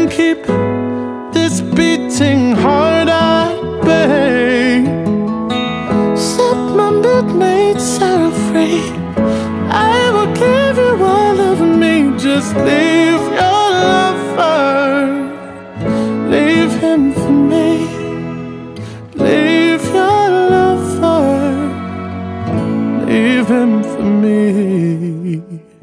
can keep this beating heart at bay. Set my midnights are free. I will give you all of me. Just leave your lover, leave him for me. Leave your lover, leave him for me.